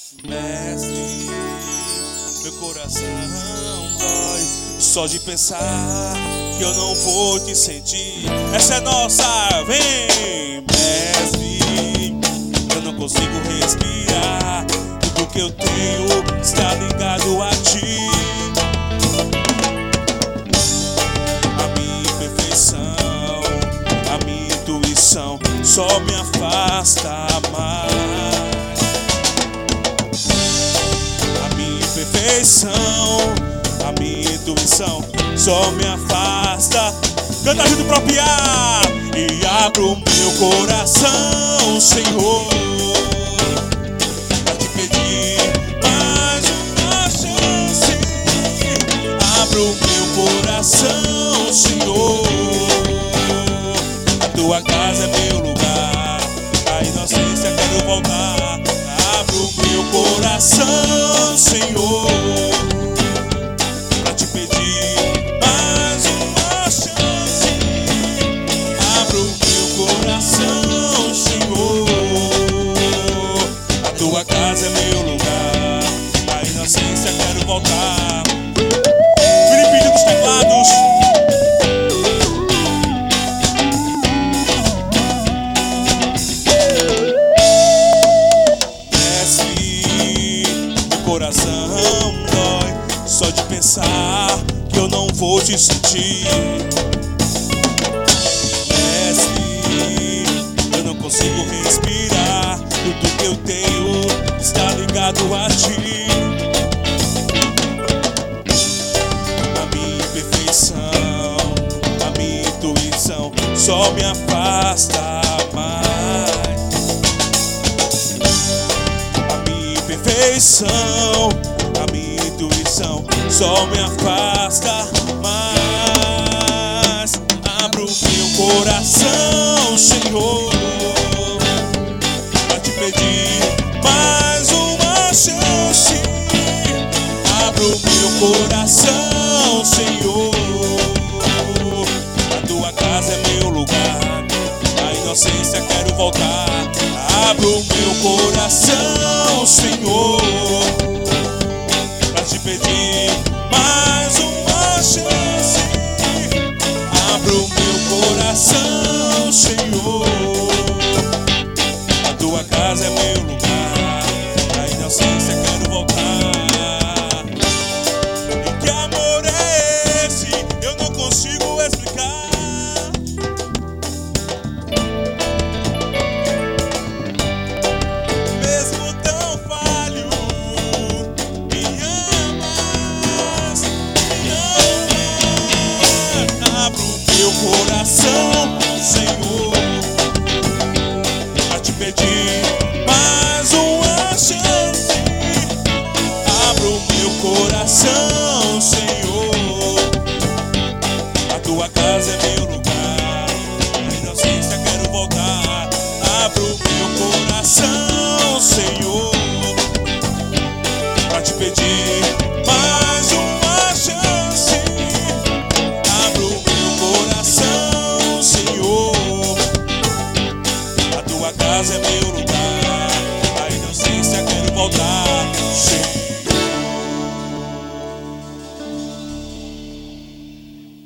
Mestre, meu coração dói só de pensar que eu não vou te sentir. Essa é nossa, vem, mestre. Eu não consigo respirar, tudo que eu tenho está ligado a ti. A minha imperfeição, a minha intuição só me afasta mais. A minha intuição só me afasta. Canta junto pro piar. E abro meu coração, Senhor, pra te pedir mais uma chance. Abro meu coração, Senhor, a tua casa é meu lugar, a inocência quero voltar. Abro meu coração, Senhor, pra te pedir mais uma chance. Abro meu coração, Senhor, a tua casa é meu lugar, a inocência quero voltar. Felipe dos teclados. Coração dói só de pensar que eu não vou te sentir. Mestre, eu não consigo respirar, tudo que eu tenho está ligado a ti. A minha imperfeição, a minha intuição só me afasta mais. A minha intuição só me afasta mais. Abro meu coração, Senhor, pra te pedir mais uma chance. Abro meu coração, Senhor, a tua casa é meu lugar, a inocência quero voltar. Abro meu coração, Senhor, pra te pedir mais uma chance. Abro meu coração, Senhor, a tua casa é meu lugar, a inocência quero voltar.